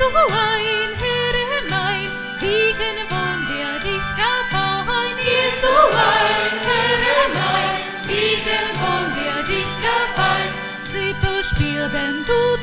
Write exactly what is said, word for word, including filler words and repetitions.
ein, Herr mein, wegen wollen wir dich gefallen. Jesu ein, Herr mein, wegen wollen wir dich gefallen. Sie bespielen du